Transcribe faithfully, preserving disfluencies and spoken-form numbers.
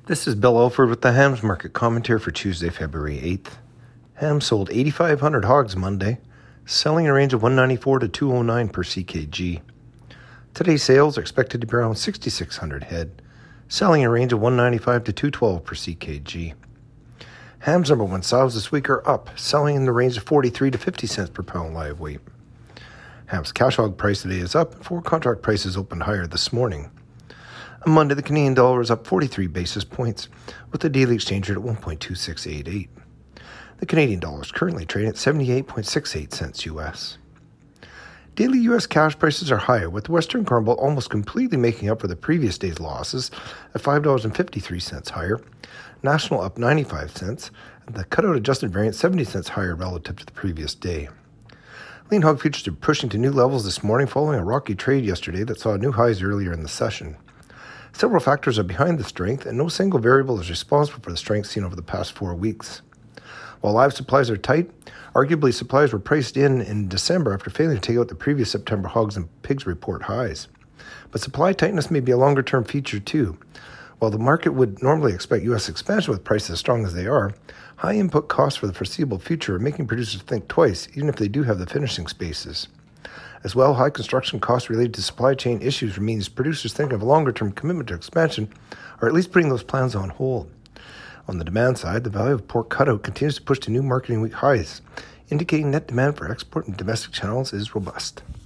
This is Bill Alford with the Hams Market Commentary for Tuesday, February eighth. Hams sold eighty-five hundred hogs Monday, selling in a range of one ninety-four to two oh nine per C K G. Today's sales are expected to be around sixty-six hundred head, selling in a range of one ninety-five to two twelve per C K G. Hams number one sows this week are up, selling in the range of forty-three to fifty cents per pound live weight. Hams cash hog price today is up, and forward contract prices opened higher this morning. On Monday, the Canadian dollar is up forty-three basis points, with the daily exchange rate at one point two six eight eight. The Canadian dollar is currently trading at seventy-eight point six eight cents U S. Daily U S cash prices are higher, with the Western Corn Belt almost completely making up for the previous day's losses at five dollars and fifty-three cents higher, National up ninety-five cents, and the cutout adjusted variant seventy cents higher relative to the previous day. Lean hog futures are pushing to new levels this morning following a rocky trade yesterday that saw new highs earlier in the session. Several factors are behind the strength, and no single variable is responsible for the strength seen over the past four weeks. While live supplies are tight, arguably supplies were priced in in December after failing to take out the previous September hogs and pigs report highs. But supply tightness may be a longer-term feature too. While the market would normally expect U S expansion with prices as strong as they are, high input costs for the foreseeable future are making producers think twice, even if they do have the finishing spaces. As well, high construction costs related to supply chain issues means producers thinking of a longer-term commitment to expansion, or at least putting those plans on hold. On the demand side, the value of pork cutout continues to push to new marketing week highs, indicating net demand for export and domestic channels is robust.